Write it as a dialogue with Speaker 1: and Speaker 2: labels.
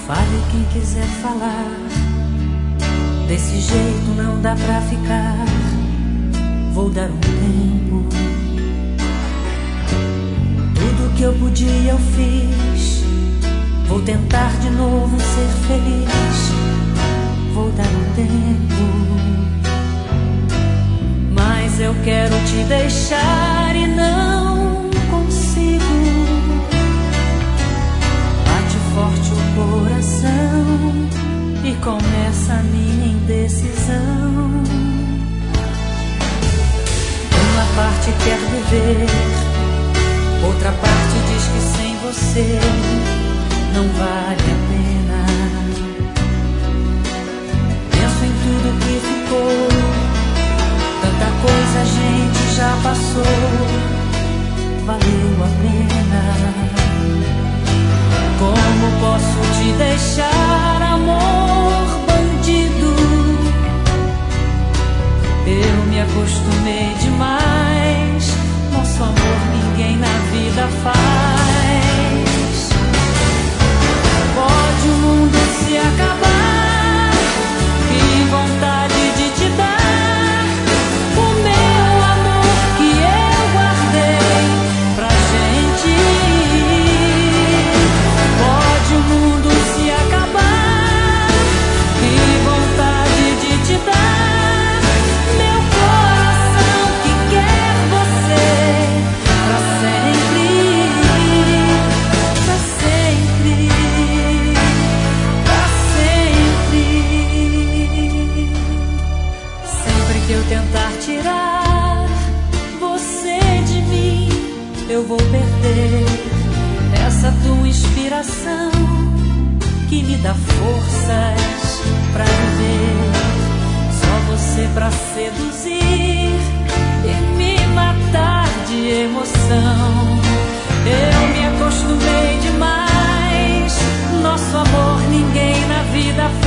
Speaker 1: Fale quem quiser falar, desse jeito não dá pra ficar. Vou dar um tempo. Tudo que eu podia eu fiz. Vou tentar de novo ser feliz. Vou dar um tempo. Mas eu quero te deixar e não consigo. Bate forte o coração e começa a minha indecisão. Uma parte quer viver, outra parte diz que sem você não vale a pena. Penso em tudo que ficou, tanta coisa a gente já passou, valeu a pena. Como posso te deixar, amor bandido? Eu me acostumei demais, nosso amor ninguém na vida faz. Pode o mundo se acabar, que vontade de te dar o meu amor que eu guardei pra gente. Pode o mundo se acabar, que vontade de te dar meu coração que quer você pra sempre, pra sempre, pra sempre. Sempre que eu tentar tirar você de mim, eu vou perder essa tua inspiração que me dá forças pra viver. Só você pra seduzir e me matar de emoção. Eu me acostumei demais, nosso amor ninguém na vida